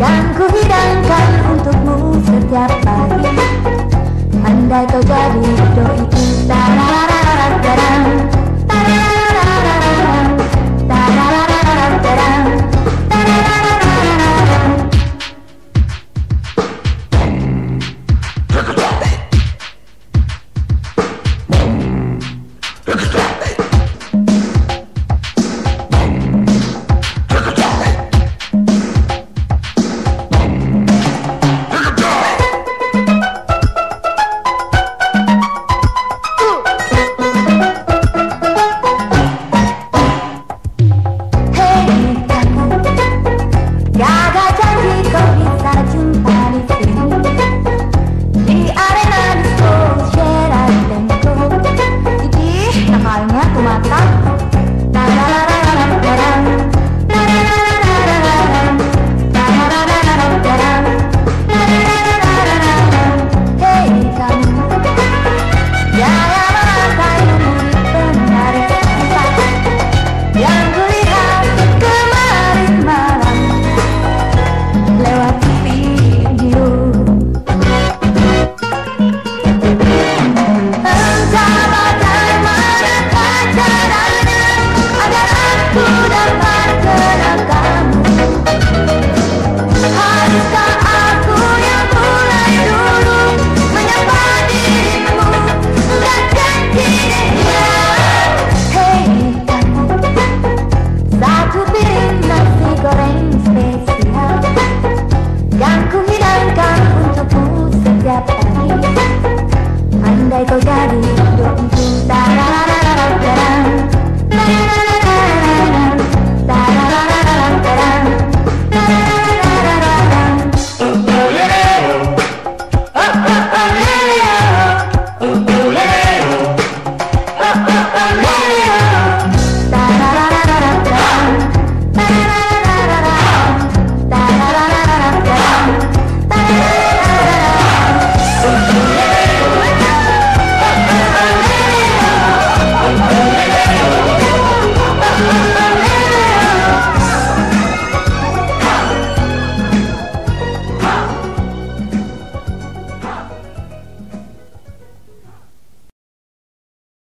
yang ku hidangkan untukmu setiap pagi. Andai kau jadi doiku, tararararararang, tararararararang, tararararararang, tararararararang. Jaga janji kau bisa jumpa di sini, di arena disco Sheraton. Idih, nakalnya tuh mata. Tararararararang, tararararararang, tararararararang, tararararararang. Hei kamu, jangan memakai murid penarik tempat yang kulihat kemarin malam lewat video. Entah bagaimana caranya agar aku dapat kenal kamu. Haruskah aku yang mulai dulu menyapa dirimu dan janji dia. Hei kamu, satu piring nasi goreng spesial yang ku